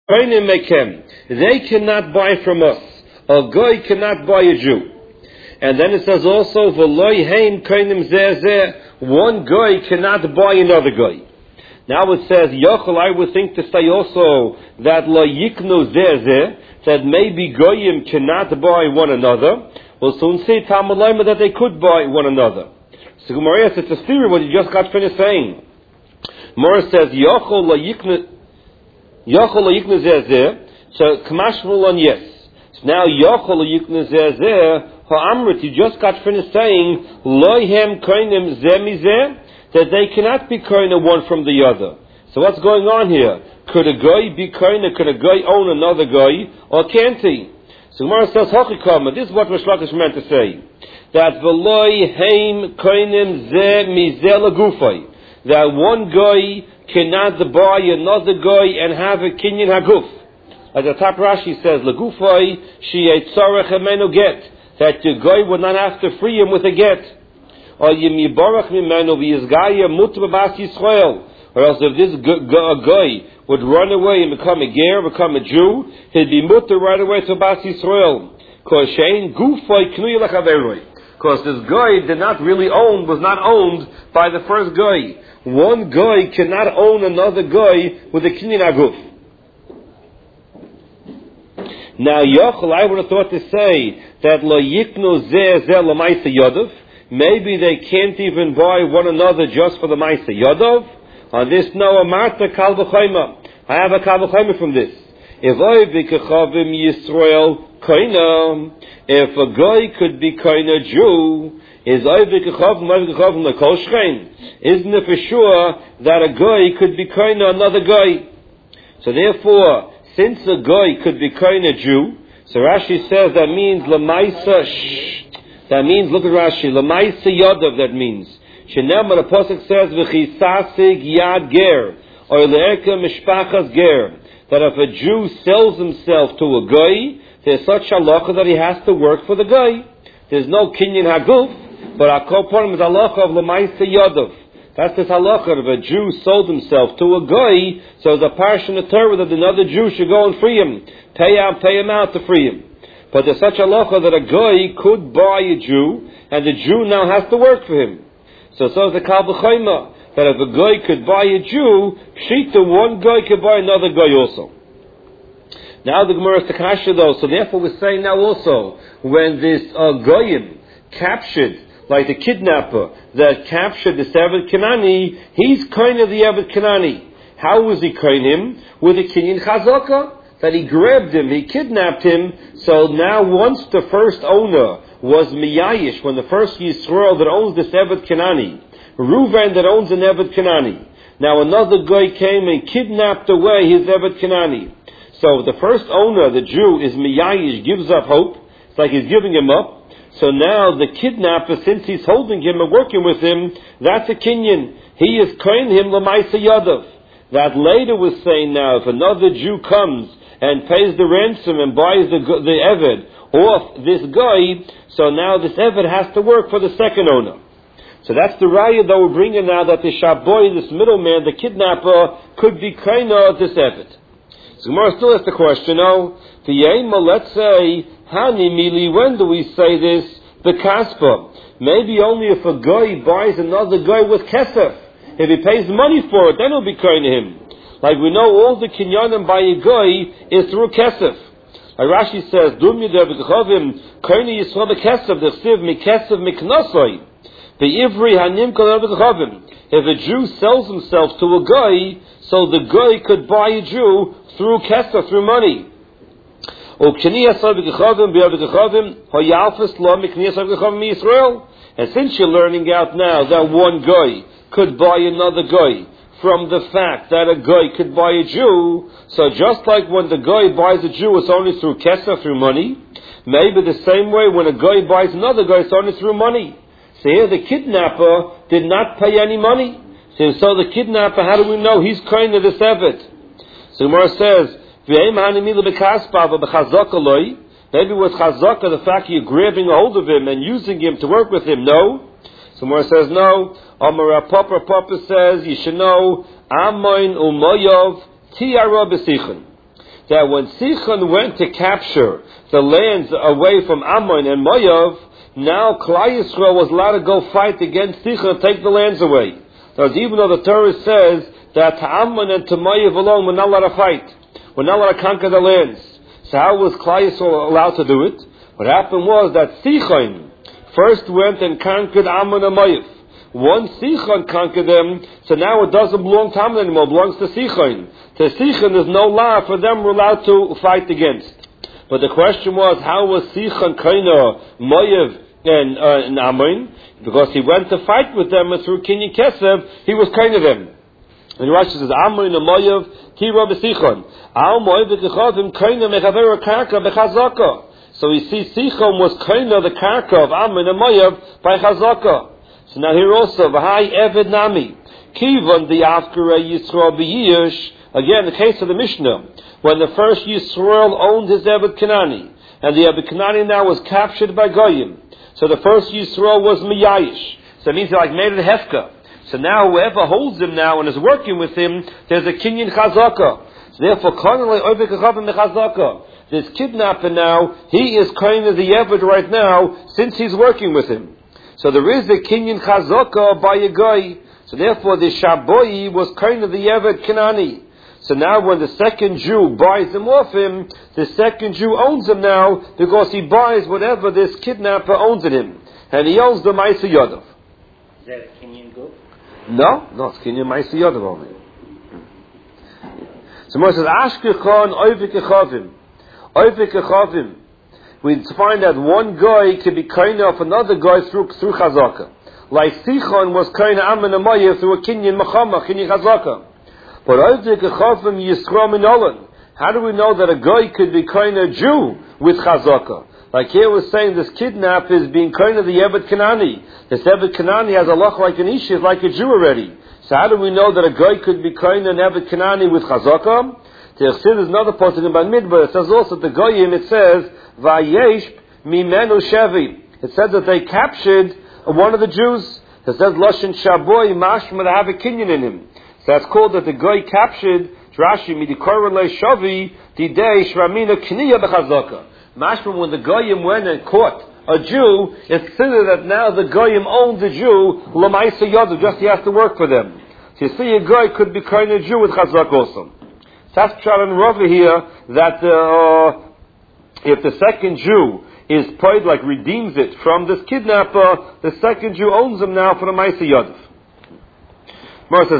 They cannot buy from us. A goy cannot buy a Jew. And then it says also, one goy cannot buy another goy. Now it says, Yochel, I would think to say also that lo yiknu that maybe goyim cannot buy one another. We'll soon see Talmud that they could buy one another. So Gemara says, it's a theory what you just got finished saying. Gemara says, Yochel lo yiknu so Kamashmulon, yes. So now Yochel lo yiknu ha'amrit, you just got finished saying, loyhem koinim zemizeh, that they cannot be koina one from the other. So what's going on here? Could a guy be koina? Could a guy own another guy? Or can't he? So Gemara says, Hochikama, this is what Rish Lakish meant to say. That v'loyhem koinim zemizeh lagufay. That one guy cannot buy another guy and have a kinyan haguf. As the top Rashi says, lagufay sheyetzarech emenu get. That the guy would not have to free him with a get. Or else if this guy would run away and become a ger, become a Jew, he'd be mutter right away to Bas Yisrael. Because this guy was not owned by the first guy. One guy cannot own another guy with a kinyan aguf. Now, Yochel, I would have thought to say that lo yiknu zeh l'maisa yodov. Maybe they can't even buy one another just for the maisa yodov. On this, no, amarta kal v'chayma. I have a kal v'chayma from this. If I v'kechavim Yisrael koina, if a guy could be koina Jew, is I v'kechavim l'kol shchein. Isn't it for sure that a guy could be koina another guy? So therefore, since a guy could be koina Jew, so Rashi says that means lamaisa. That means, look at Rashi, lamaisa yadav. That means shenema. The pasuk says v'chisasig yad ger or le'eka mishpachas ger. That if a Jew sells himself to a guy, there's such halacha that he has to work for the guy. There's no kinyan haguf, but our koponim is halacha of lamaisa yadav. That's this halacha. If a Jew sold himself to a guy, so the parsha in the Torah that another Jew should go and free him, pay him out to free him. But there's such a halacha that a guy could buy a Jew, and the Jew now has to work for him. So the Kal V'chayma, that if a guy could buy a Jew, pshita, one guy could buy another guy also. Now the Gemara is Takasha though, so therefore we're saying now also, when this goyim captured, like the kidnapper that captured the Eved Kanani, he's kind of the Eved Kanani. How was he kind him? With a kinyan chazaka. That he grabbed him, he kidnapped him, so now once the first owner was Miyayish, when the first Yisrael that owns this Eved Kanani, Reuven that owns an Eved Kanani, now another guy came and kidnapped away his Eved Kanani. So the first owner, the Jew, is Miyayish, gives up hope, it's like he's giving him up, so now the kidnapper, since he's holding him and working with him, that's a kinyan. He is koin him l'maisa yadav. That later was saying now, if another Jew comes and pays the ransom and buys the Eved off this guy, so now this Eved has to work for the second owner. So that's the raya that we're bringing now, that the Shaboy, this middleman, the kidnapper, could be kaina of this Eved. So Gemara still has the question, let's say, Hani Mili, when do we say this? The Kaspa. Maybe only if a guy buys another guy with Kesef. If he pays money for it, then it'll be kaina him. Like we know all the kinyanim by a guy is through kesef. Like Rashi says, Dum yedeh v'kechavim koine yisrael b'kesef d'chsiv mikesef miknosoi be'ivri hanim kol v'kechavim. If a Jew sells himself to a guy, so the guy could buy a Jew through kesef, through money. And since you're learning out now that one guy could buy another guy from the fact that a guy could buy a Jew, so just like when the guy buys a Jew, it's only through kesef, through money, maybe the same way when a guy buys another guy, it's only through money. So here the kidnapper did not pay any money. So the kidnapper, how do we know he's kind of this Eved? So Gemara says, maybe with chazaka, the fact you're grabbing a hold of him and using him to work with him, no. So Gemara says, no. Amar Papa says, you should know, Amoin umoyov tiara b'sichen. that when Sichon went to capture the lands away from Ammon and Moav, now Klal Yisrael was allowed to go fight against Sichon and take the lands away. Because even though the Torah says that to Ammon and to Moav alone we're not allowed to fight, we're not allowed to conquer the lands. So how was Klal Yisrael allowed to do it? What happened was that Sichon first went and conquered Ammon and Moav. Once Sichon conquered them, so now it doesn't belong to Ammon anymore, it belongs to Sichon. To Sichon, there's no law for them we're allowed to fight against. But the question was, how was Sichon kaina Moav and Ammon? Because he went to fight with them, and through Kinyan Kesef, he was kaina them. And Rashi says, Ammon and Moav, Kira b'Sichon. Al Moav v'Kechavim kaina mechaver karka b'chazaka. So we see Sichon was kaina the karka of Ammon and Moav by chazaka. So now here also, V'hai Eved Nami, Kivan the Afkara Yisrael B'yish. Again, the case of the Mishnah, when the first Yisrael owned his Eved Kanani, and the Eved Kanani now was captured by Goyim. So the first Yisrael was Miyayish. So it means he made it Hefka. So now whoever holds him now and is working with him, there's a Kinyan Chazaka. So therefore, this kidnapper now, he is kind of the Eved right now, since he's working with him. So there is a Kinyan Chazaka by a guy. So therefore the Shaboi was kind of the Eved Kanani. So now when the second Jew buys him off him, the second Jew owns him now because he buys whatever this kidnapper owns in him. And he owns the Ma'aseh Yadav. Is that a Kinyan group? No, it's Kinyan Ma'aseh Yadav only. So Moshe says, Ashkechon Oivik Echavim. Oivik Echavim. We find that one guy can be kind of another guy through Chazaka. Like Sichon was kind of Ammon and Moav through a Kinyan Mechama, Kinyan Chazaka. But Oivik Echavim Yisrael Minolan. How do we know that a guy could be kind of Jew with Chazaka? Like here was saying, this kidnap is being kind of the Eved Kanani. This Eved Kanani has a loch like an Ish, is like a Jew already. So how do we know that a guy could be kind of an Eved Kanani with Chazaka? There's another pasuk in Midbar. It says also the Goyim. It says Vayesh Mimenu Shevi. It says that they captured one of the Jews. It says Loshen Shaboy Mashma to have a Kinyan in him. So that's called that the guy captured Rashi Midikor Le Shavi Didei Shramina Kniya Bechazaka. Mashma, when the Goyim went and caught a Jew, it's considered that now the Goyim owns the Jew Lamaisa Yodu, just he has to work for them. So you see, a guy could be kind of Jew with Chazak also. That's Pshat and Rava here, that if the second Jew is paid, like redeems it from this kidnapper, the second Jew owns him now for the Ma'aseh Yadav. Mara says,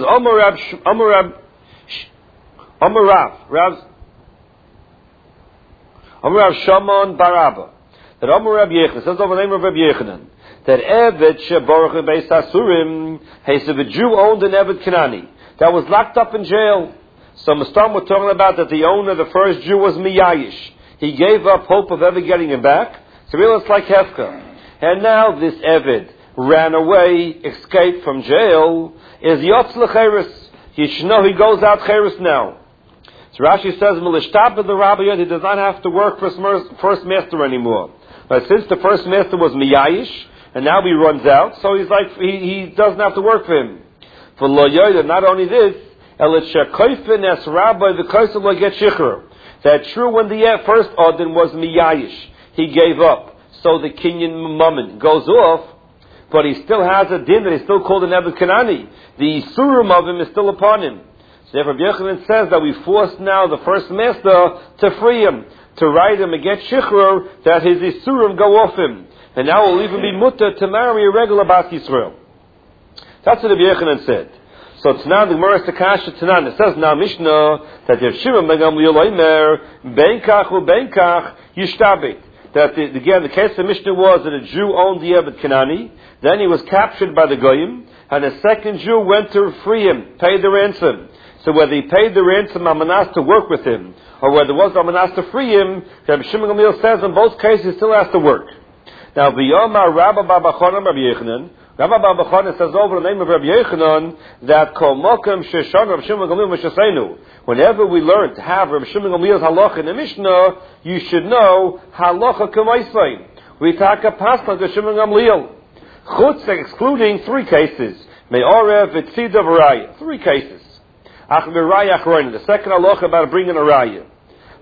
Rav Shimon Barabba, that Rab Yechanan, says over the name of Rab Yechanan, that Eved Shebaruch Beis Asurim, he said the Jew owned an Eved Kanani that was locked up in jail. So Mustam were talking about that the owner, the first Jew, was Miyayish. He gave up hope of ever getting him back. So really it's like Hefka. And now this Eved ran away, escaped from jail, is Yotz L'Cheres. You should know he goes out Cheres now. So Rashi says, Melishtab the Rabbi, he does not have to work for his first master anymore. But since the first master was Miyayish, and now he runs out, so he's like, he doesn't have to work for him. For Lo Yoda, not only this, that true when the first Odin was Miyayish, he gave up. So the Kinyan Mammon goes off, but he still has a din that he's still called an Eved Kanani. The Isurim of him is still upon him. So Rabbi Yechanan says that we forced now the first master to free him, to write him against Shichrur, that his Isurim go off him. And now will even be mutter to marry a regular Bas Yisrael. That's what Rabbi Yechanan said. So it's now the Gemara Takasha Tanan. It says now Mishnah that if Shimon ben Gamliel Omer Benkach u Benkach Yishtabit. That again the case of Mishnah was that a Jew owned the Eved Kanani, then he was captured by the Goyim, and a second Jew went to free him, paid the ransom. So whether he paid the ransom Amanas to work with him, or whether it was Amanas to free him, Rabbi Shimon ben Gamliel says in both cases he still has to work. Now V'yomar Rabba Bar Chonim Rabbi Yechanan. Rabbi Bar Bachana says over the name of Rabbi Yechanan that Kol Mokem Sheshon Rabbi Shimon Gamliel Meshasenu. Whenever we learn to have Rabbi Shimon Gamliel's halacha in the Mishnah, you should know halacha k'maisay. We talk a pasuk of Shimon Gamliel. Chutz excluding three cases. Me'orev v'tzidav raya. Three cases. Ach v'raya achroin. The second halacha about bringing a raya.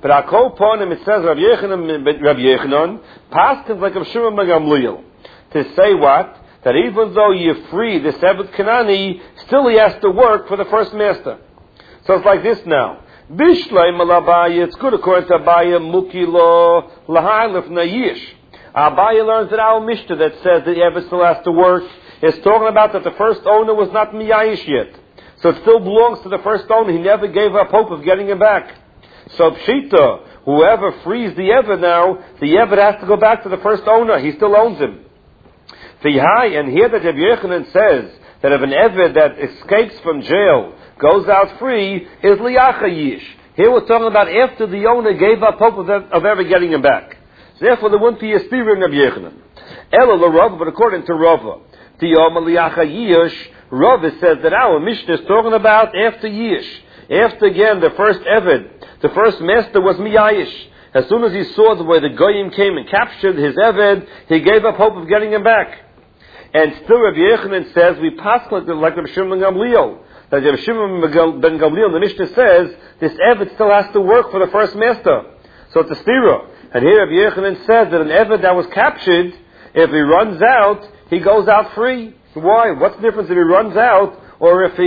But Akol Ponim, it says Rabbi Yechanan, Paskins like Rav Shimon ben Gamliel, to say what? That even though you free this Eved Kanani, still he has to work for the first master. So it's like this now. Bishlei Malabaya, it's good according to Abaya, Mukilo, Lahailif Nayish. Abaya learns that our Mishnah that says that Eved still has to work is talking about that the first owner was not Miyayish yet. So it still belongs to the first owner. He never gave up hope of getting him back. So Pshita, whoever frees the Eved now, the Eved has to go back to the first owner. He still owns him. And here that Rabbi Yechanan says that if an Eved that escapes from jail goes out free, is Liacha Yish. Here we're talking about after the owner gave up hope of ever getting him back. So therefore there wouldn't be a steer in Rabbi Yechanan. Ela l'Rava, but according to Rava, Tiyoma Liacha Yish, Rava says that our Mishnah is talking about after Yish. After again the first Eved, the first master was Miyayish. As soon as he saw the way the Goyim came and captured his Eved, he gave up hope of getting him back. And still Rabbi Yechanan says, we pass like Rabbi Shimon ben Gamliel. That Rabbi Shimon ben Gamliel, the Mishnah says, this Eved still has to work for the first master. So it's a stira. And here Rabbi Yechanan says that an Eved that was captured, if he runs out, he goes out free. Why? What's the difference if he runs out or if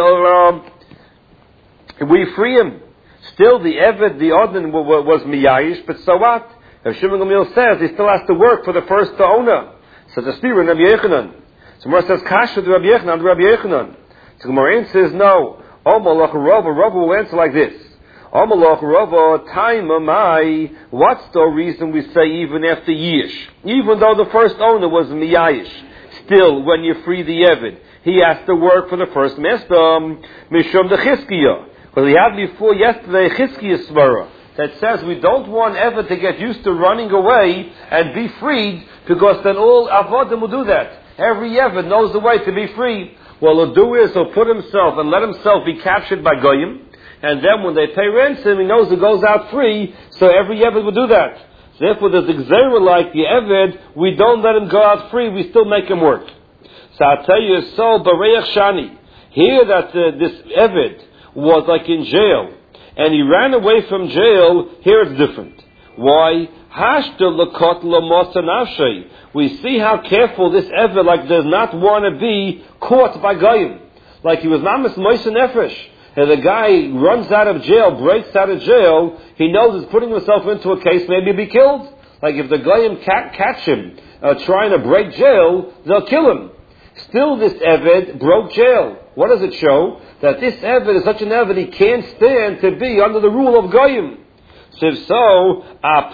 we free him? Still the Eved, the Odin was Miyayish, but so what? Rabbi Shimon ben Gamliel says he still has to work for the first owner. So the Stira in Rabbi Yechanan. So Gemara says, Kasha to Rabbi Yechanan. So Gemara says, no. Omalach Rava will answer like this. Omalach Rava, time amai. What's the reason we say even after Yish? Even though the first owner was Miyayish, still, when you free the Eved, he has to work for the first master. Mishum the Chizkiah. Because we had before yesterday Chizkiah Svara that says we don't want Eved to get used to running away and be freed, because then all Avodim will do that. Every Eved knows the way to be free. Well, he'll do is he'll put himself and let himself be captured by Goyim, and then when they pay ransom, he knows he goes out free, so every Eved will do that. So therefore, there's a Gzeira like the Eved, we don't let him go out free, we still make him work. So I'll tell you, so Bareach Shani, here that this Eved was like in jail, and he ran away from jail, here it's different. Why? We see how careful this Eved like does not want to be caught by Goyim. Like he was Mamas Moise Nefesh. And the guy runs out of jail, breaks out of jail, he knows he's putting himself into a case, maybe be killed. Like if the Goyim catch him trying to break jail, they'll kill him. Still this Eved broke jail. What does it show? That this Eved is such an Eved he can't stand to be under the rule of Goyim. So if so,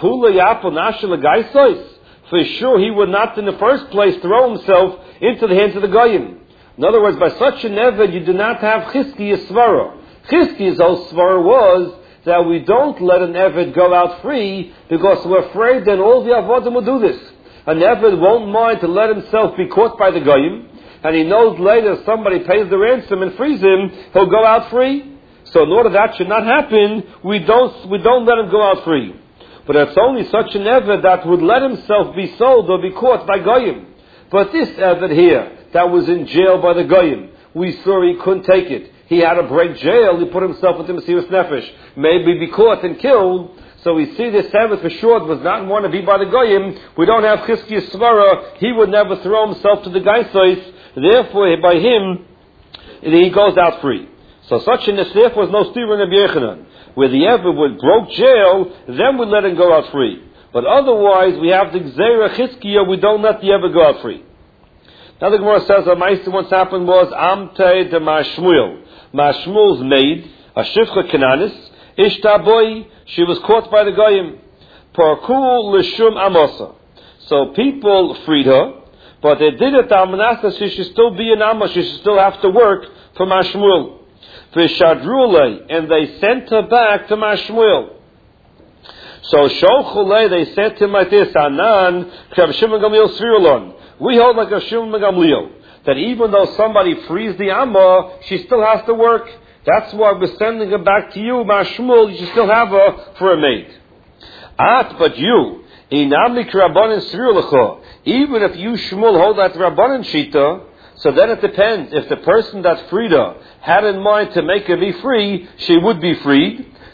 for sure he would not in the first place throw himself into the hands of the Goyim. In other words, by such an Eved you do not have Chizkiah Svara. Chizkiah's whole Svara was that we don't let an Eved go out free because we're afraid that all the Avodim will do this. An Eved won't mind to let himself be caught by the Goyim, and he knows later if somebody pays the ransom and frees him, he'll go out free. So in order that should not happen, we don't let him go out free. But it's only such an Eved that would let himself be sold or be caught by Goyim. But this Eved here, that was in jail by the Goyim, we saw he couldn't take it. He had to break jail, he put himself into Mesiras Nefesh. Maybe be caught and killed. So we see this Eved for sure does not want to be by the Goyim. We don't have Chizkiah Svara. He would never throw himself to the Gaisos. Therefore, by him, he goes out free. So such a nesef was no steer in Rabbi Yechanan. Where the Eved would broke jail, then we let him go out free. But otherwise, we have the Gzeira Chizkiah, we don't let the Eved go out free. Now the Gemara says, what's happened was, Amte de Mashmuel. Mashmuel's maid, a Shifcha Kananis, Ishtaboi, she was caught by the Goyim. Parkul Lishum Amosa. So people freed her, but they did it to Amanasa, she should still be an Amma, she should still have to work for Mashmuel. V'shadrule, and they sent her back to Mashmuel. So Shochule, they said to him like this, Anan, Rav Shimon Gamliel Svirulon. We hold like Rav Shimon Gamliel, that even though somebody frees the Amma, she still has to work. That's why we're sending her back to you, Mashmuel, you should still have her for a maid. But you, Inamlik Rabbanan Svirulacha, even if you, Shmuel, hold that Rabbanan Shita, so then it depends. If the person that freed her had in mind to make her be free, she would be freed.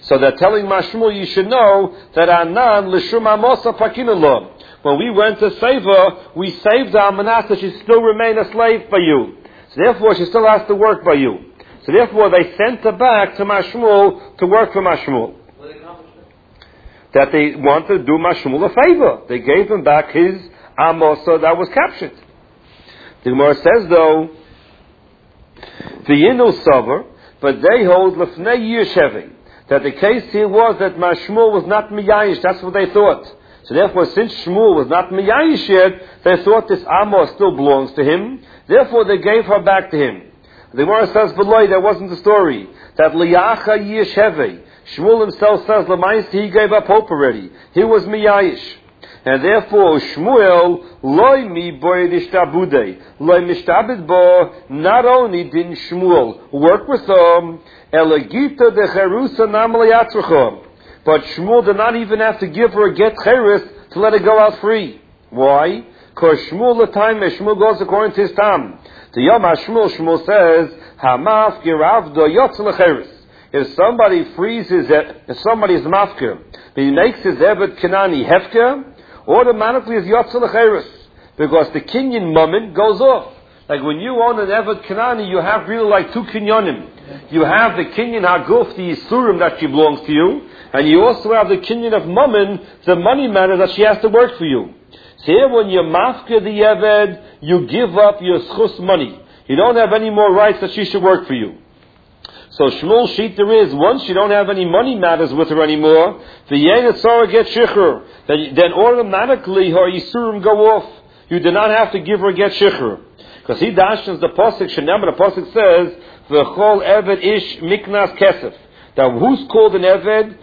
So they're telling Mashmul, you should know that Anan l'shum amosa pakinullah. When we went to save her, we saved her Amanat, so she still remained a slave by you. So therefore, she still has to work by you. So therefore, they sent her back to Mashmul to work for Mashmul. What accomplishment? That they wanted to do Mashmul a favor. They gave him back his Amosa that was captured. The Gemara says, though, the Yinul Sover, but they hold Lefnei Yishevi, that the case here was that Mashmul was not Miyayish. That's what they thought. So therefore, since Shmuel was not Miyayish yet, they thought this Amos still belongs to him. Therefore, they gave her back to him. The Gemara says, "Below, that wasn't the story. That Liyacha Yisheve, Shmuel himself says, Lamaisi, he gave up hope already. He was Miyayish. And therefore, Shmuel, Loi mi boy dishtabude, Loi mishtabid bo, not only didn't Shmuel work with them, Elegita de Cherusa nam liyatzruchom, but Shmuel did not even have to give her a get cheres to let her go out free. Why? Because Shmuel, the time Shmuel goes according to his time. The Yom Shmuel says, Hamaf giravdo yotz lecheres. If somebody freezes it, if somebody is mafker, he makes his evet Kanani hefker, automatically is yotz lecheres, because the kinyan moment goes off. Like when you own an evet Kanani, you have really like two kinyanim. You have the kinyan haguf, the yisurim that she belongs to you, and you also have the kinyan of mammon, the money matter that she has to work for you. So here when you mafka the Eved, you give up your schus money. You don't have any more rights that she should work for you. So Shmuel Shita is, once you don't have any money matters with her anymore, the Yenetzara get shikhr, then automatically her yisurim go off. You do not have to give her a get shikhr. Because he dashens the Pasuk, Shanam, the Pasuk says, V'chol Eved ish miknas kesef. Now who's called an Eved?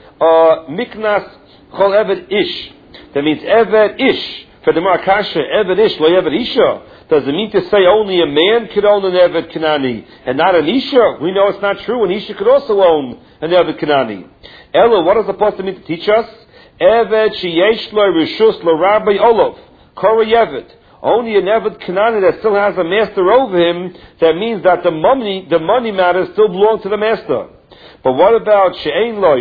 Miknas chol Eved ish. That means Eved ish. For the Marakasha, Eved ish, lo Eved isha. Does it mean to say only a man could own an Eved Kanani and not an isha? We know it's not true. An isha could also own an Eved Kanani. Ella, what does the Pasuk mean to teach us? Eved sheyesh lo rishus lo rabbi olav. Kori Eved. Only an Eved Kanani that still has a master over him, that means that the money matters still belong to the master. But what about She'ein lo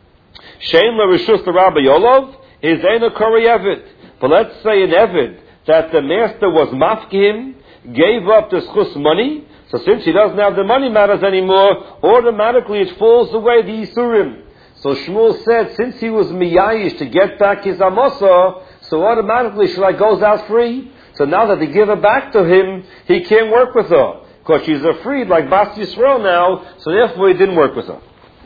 Rishus the Rabbi Yolov? Is Ein a Kori Eved. But let's say an Eved that the master was mafkim, gave up the schus money, so since he doesn't have the money matters anymore, automatically it falls away the Yisurim. So Shmuel said, since he was miyayish to get back his amosa, so automatically Shlai goes out free. So now that they give her back to him, he can't work with her. Because she's a freed like Bas Yisrael now, so therefore he didn't work with her.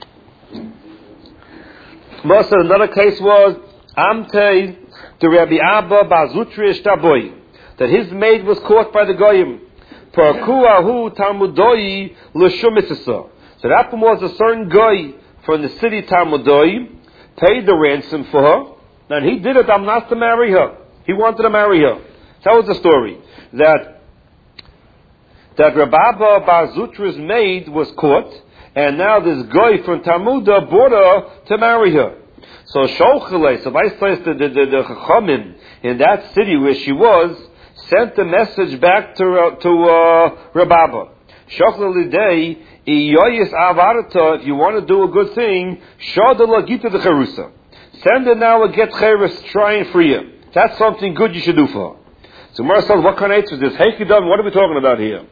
Most another case was Amtei to Rabbi Abba Bazutri Shtaboy, that his maid was caught by the Goyim. Parkuahu Talmudoi L'Shumisasa. So that was a certain guy from the city Talmudoi, paid the ransom for her, and he did it not to marry her. He wanted to marry her. That was the story. That Rabbi Abba Bazutra's maid was caught, and now this guy from Talmudah brought her to marry her. So Sholchale, so Vice the Chachamim in that city where she was, sent a message back to Rabbi Abba. Sholchale day, if you want to do a good thing, send her now a get cheres, try and free her. That's something good you should do for her. So Gemara says, what kind of answer is this? Heikidam, what are we talking about here?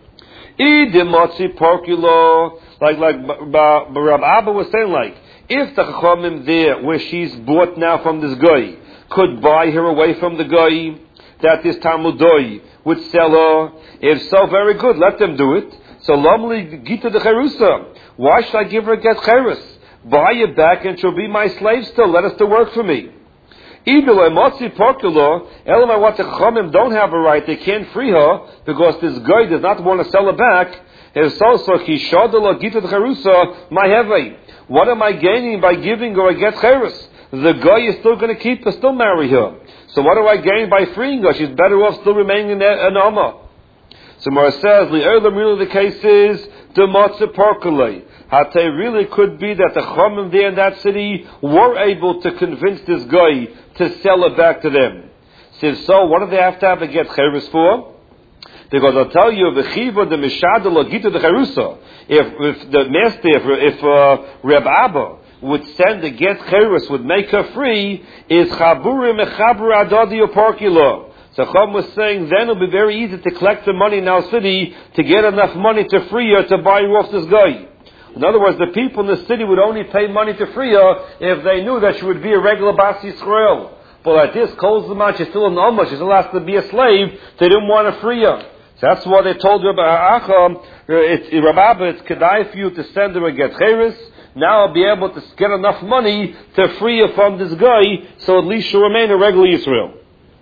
Like Rabbi Abba was saying, like, if the Chachamim there, where she's bought now from this guy, could buy her away from the guy, that this Talmudoi would sell her, if so, very good, let them do it. So Lamli Gita de Cherusa, why should I give her a get cheres? Buy it back and she'll be my slave still, let us to work for me. Either Motzi Porkula, Elamai what the Chachamim don't have a right, they can't free her, because this guy does not want to sell her back. If so, Kishadala Gita de Cherusa, my heavy. What am I gaining by giving her a get cheres? The guy is still going to keep her, still marry her. So what do I gain by freeing her? She's better off still remaining an Amma. So Mara says, really the case is, the Matzah Parkalei. Hatay really could be that the Chachamim there in that city were able to convince this guy to sell it back to them. So if so, what do they have to have a get cheres for? Because I'll tell you, the chiva the Gita the Cherusa, if the master, if Reb Abba would send a get cheres, would make her free, is chaburim mechaber adadi uparkilo. So Chum was saying then it'll be very easy to collect the money in our city to get enough money to free her to buy her off this guy. In other words, the people in the city would only pay money to free her if they knew that she would be a regular Bas Yisrael. But like this, calls the man, she's still an Ummah, she still has to be a slave, they didn't want to free her. So that's why they told Rabbi Acham, it's kedai for you to send her a get cheres. Now I'll be able to get enough money to free her from this guy, so at least she'll remain a regular Yisrael.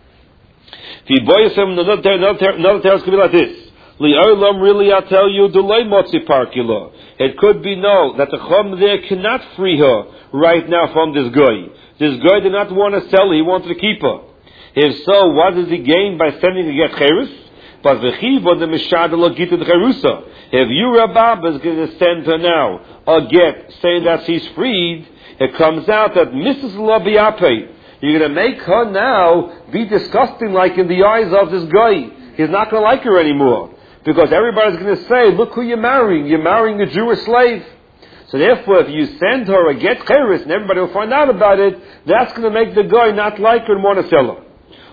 If you boy him, another tales could be like this. Li'olam, really, I tell you, delay motzi parkila. It could be that the Chum there cannot free her right now from this guy. This guy did not want to sell her, he wanted to keep her. If so, what does he gain by sending to get cheres? But the mishad gita the cherusa. If you Rabab is going to send her now a get saying that she's freed, it comes out that Mrs. Labiape, you're going to make her now be disgusting like in the eyes of this guy. He's not going to like her anymore. Because everybody's going to say, look who you're marrying. You're marrying a Jewish slave. So therefore, if you send her a get cheres and everybody will find out about it, that's going to make the guy not like her and want to sell her.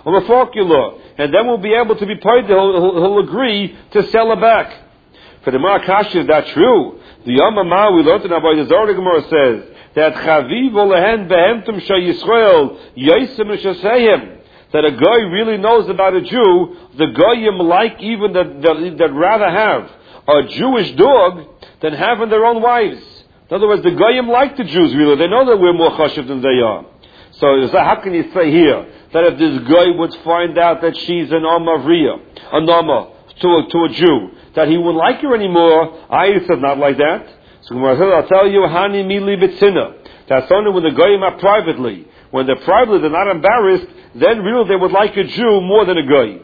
And then we'll be able to be paid. He'll agree to sell her back. For the Marakashi, is that true? The Yamama we learned in Avodah Zarah Gemara says that Chaviv olehen behemtum sheyisrael yosem shasehim. That a guy really knows about a Jew, the goyim like even that rather have a Jewish dog than having their own wives. In other words, the goyim like the Jews really. They know that we're more chashiv than they are. So how can you say here that if this guy would find out that she's an Amavriya, a Nama to a Jew, that he wouldn't like her anymore? I said not like that. So I'll tell you, Hani Mili B'tzina. That's only when the goyim are privately. When they're privately, they're not embarrassed, then really they would like a Jew more than a goy.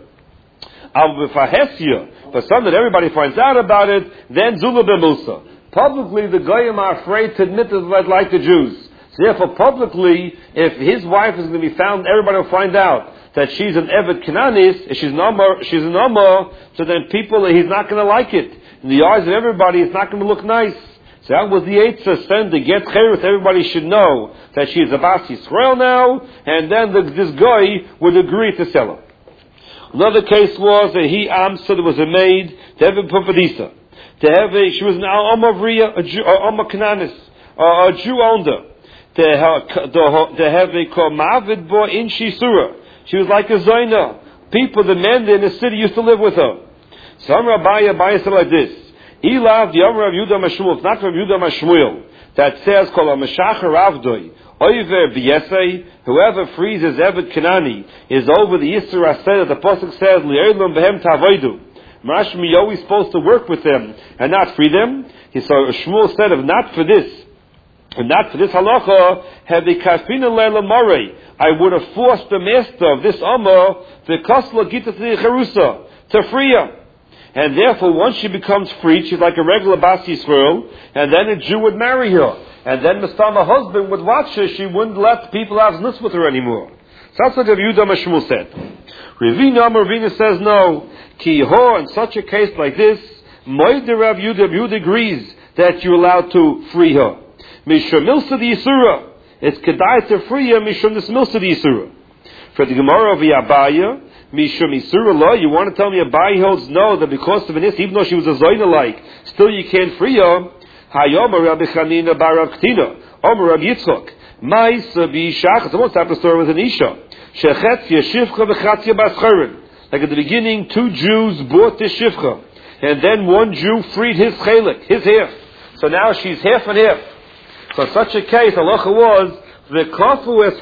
But some that everybody finds out about it, then Zula B'Musa. Publicly, the goyim are afraid to admit that they like the Jews. So therefore, publicly, if his wife is going to be found, everybody will find out that she's an Evet Kananis, she's an Amma, so then he's not going to like it. In the eyes of everybody, it's not going to look nice. So that was the Eitzah, send to get cheres. Everybody should know that she is a Bas Yisrael now, and then this guy would agree to sell her. Another case was that there was a maid, to have a Pupadisa. She was an Amavriya, a Kananis, a Jew owned her. To have a Komavid bo in Shisura. She was like a Zaina. People, the men in the city used to live with her. Some Rabbi said like this. Ilav the Amar of Yudah Mashmuel. It's not from Yudah Mashmuel that says, "Kol Mashacher Avdoi Oiver B'Yesei." Whoever frees his Evet Kanani is over the Yisur Aseh. The pasuk says, "Li'olam behem tavodu." Mashmi, you're always supposed to work with them and not free them. So Shmuel said, "If not for this halacha, had the kafina leila morei, I would have forced the master of this Amma the kasla gita to the cherusa to free her." And therefore, once she becomes free, she's like a regular Bas Yisrael, and then a Jew would marry her. And then Mistama husband would watch her, she wouldn't let people have znis with her anymore. So that's what Rav Yehuda Mashmuel said. Ravina says no. Ki ho, in such a case like this, Moide Rav Yehuda agrees that you're allowed to free her. Mishum milsa di Yisura. It's kedai to free her, Mishum this milsa di Yisura. For the Gemara of Yabaya, Mishum Yisura law, you want to tell me Abai holds no, that because of an is, even though she was a Zoyna-like, still you can't free her. Hayom Rabbi Chanina bar Rav Ktina, Omer Rav Yitzchok, Ma'isa b'Ishach. It's almost happened story with an Isha. Shechetzia Shivcha v'Chatzia Bascheren. Like at the beginning, 2 Jews bought this Shivcha, and then 1 Jew freed his chelik, his half. So now she's half and half. So in such a case, halacha was the kafu